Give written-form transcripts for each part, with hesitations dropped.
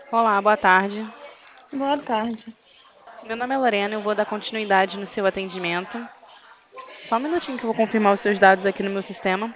Olá, boa tarde. Boa tarde. Meu nome é Lorena, eu vou dar continuidade no seu atendimento. Só um minutinho que eu vou confirmar os seus dados aqui no meu sistema.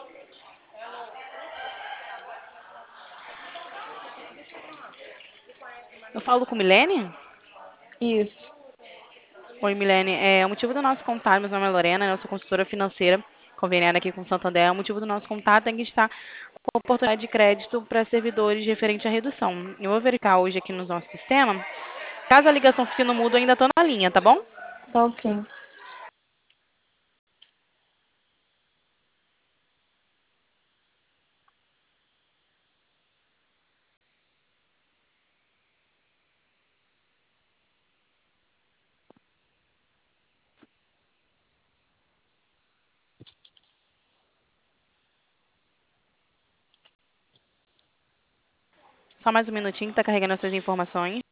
Eu falo com Milene? Isso. Oi, Milene. O motivo do nosso contato, meu nome é Lorena, eu sou consultora financeira conveniada aqui com o Santander. O motivo do nosso contato é que está com oportunidade de crédito para servidores referente à redução. Eu vou verificar hoje aqui no nosso sistema. Caso a ligação fique no mudo, eu ainda estou na linha, tá bom? Tá ok. Só mais um minutinho que está carregando as suas informações.